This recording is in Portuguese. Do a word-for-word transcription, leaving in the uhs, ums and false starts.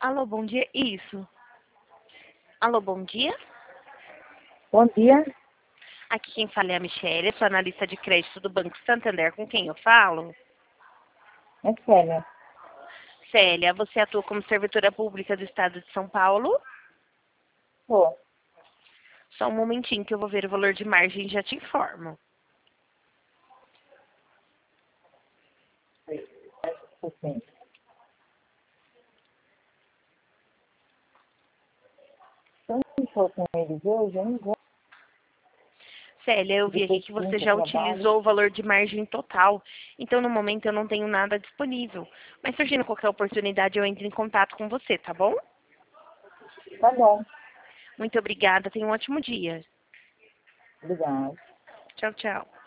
Alô, bom dia. Isso. Alô, bom dia. Bom dia, Aqui quem fala é a Michelle, sou analista de crédito do Banco Santander. Com quem eu falo? é Célia. Célia, você atua como servidora pública do Estado de São Paulo? Tô. Só um momentinho que eu vou ver o valor de margem e já te informo. Assim. Se eu não for com eles hoje, eu não vou. Célia, eu vi aqui Depois que que você eu já trabalho. utilizou o valor de margem total. Então, no momento, eu não tenho nada disponível. Mas surgindo qualquer oportunidade, eu entro em contato com você, tá bom? Tá bom. Muito obrigada. Tenha um ótimo dia. Obrigada. Tchau, tchau.